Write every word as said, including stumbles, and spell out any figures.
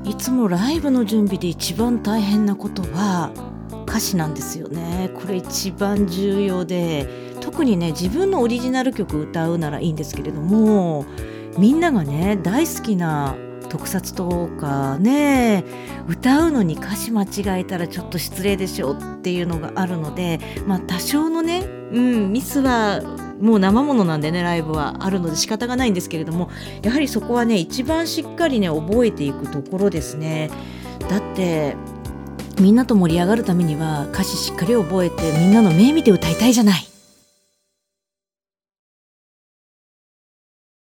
いつもライブの準備で一番大変なことは歌詞なんですよね。これ一番重要で、特にね自分のオリジナル曲歌うならいいんですけれども、みんながね大好きな特撮とかね歌うのに歌詞間違えたらちょっと失礼でしょっていうのがあるので、まあ多少のね、うん、ミスはもう生ものなんでね、ライブはあるので仕方がないんですけれども、やはりそこはね一番しっかりね覚えていくところですね。だってみんなと盛り上がるためには歌詞しっかり覚えてみんなの目見て歌いたいじゃない。